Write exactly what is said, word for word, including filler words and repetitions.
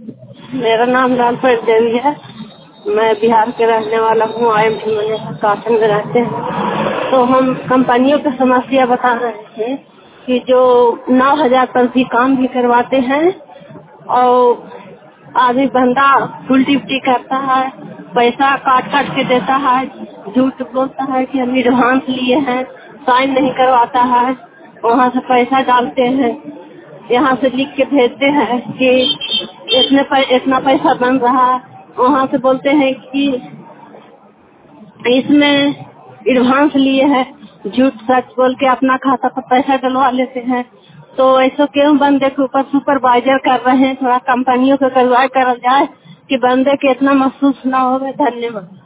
मेरा नाम लालपत देवी है। मैं बिहार के रहने वाला हूँ। आई एम टी कासन में रहते हैं। तो हम कंपनियों की समस्या बता रहे हैं कि जो नौ हजार पर भी काम भी करवाते हैं और आदमी बंदा उल्टी उल्टी करता है, पैसा काट काट के देता है, झूठ बोलता है कि हम एडवांस लिए हैं, साइन नहीं करवाता है, वहाँ से पैसा डालते हैं, यहाँ से लिख के भेजते हैं कि इतने पै, इतना पैसा बन रहा है, वहाँ से बोलते हैं कि इसमें एडवांस लिए हैं, झूठ सच बोल के अपना खाता पर पैसा डलवा लेते हैं। तो ऐसा क्यों बंदे के ऊपर सुपरवाइजर कर रहे हैं? थोड़ा कंपनियों को कार्रवाई करा जाए कि बंदे के इतना महसूस ना हो। धन्यवाद।